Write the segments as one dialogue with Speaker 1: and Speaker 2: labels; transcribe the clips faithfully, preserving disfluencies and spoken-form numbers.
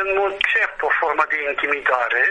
Speaker 1: în mod cert o formă de intimidare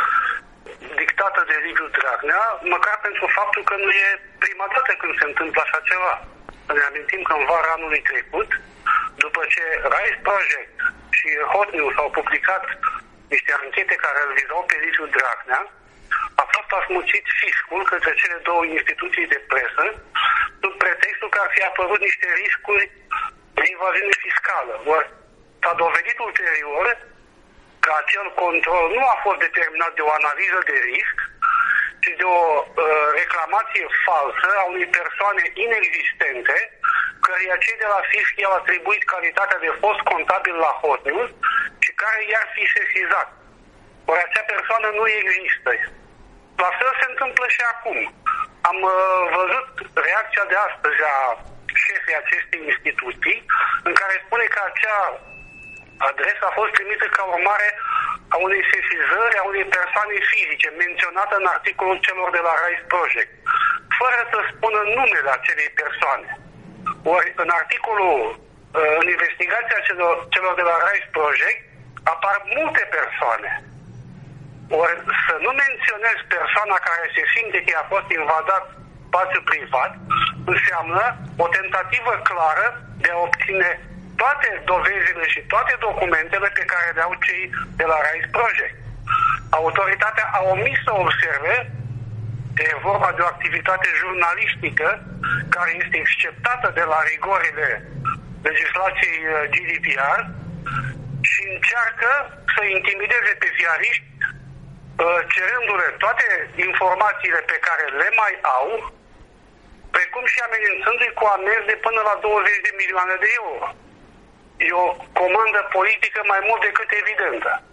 Speaker 1: dictată de Liviu Dragnea, măcar pentru faptul că nu e prima dată când se întâmplă așa ceva. Ne amintim că în vara anului trecut, după ce Rise Project și Hot News au publicat niște anchete care îl vizau pe Liviu Dragnea, a fost asmuțit fiscul către cele două instituții de presă, sub pretextul că ar fi apărut niște riscuri de evaziune fiscală. Or, s-a dovedit ulterior că acel control nu a fost determinat de o analiză de risc, ci de o uh, reclamație falsă a unei persoane inexistente, căreia cei de la fisc i-au atribuit calitatea de fost contabil la Hot News și care i-ar fi sesizat. Ori acea persoană nu există. La fel se întâmplă și acum. Am uh, văzut reacția de astăzi a șefii acestei instituții, în care spune că acea adresa a fost trimisă ca urmare a unei sesizări a unei persoane fizice menționată în articolul celor de la Rise Project, fără să spună numele acelei persoane. Ori în articolul, în investigația celor, celor de la Rise Project, apar multe persoane. Ori să nu menționezi persoana care se simte că i-a fost invadat spațiu privat, înseamnă o tentativă clară de a obține toate dovezile și toate documentele pe care le au cei de la Rise Project. Autoritatea a omis să observe că e vorba de o activitate jurnalistică care este exceptată de la rigorile legislației G D P R și încearcă să intimideze pe ziariști cerându-le toate informațiile pe care le mai au, precum și amenințându-i cu amenzi de până la douăzeci de milioane de euro. E o comandă politică mai mult decât evidentă.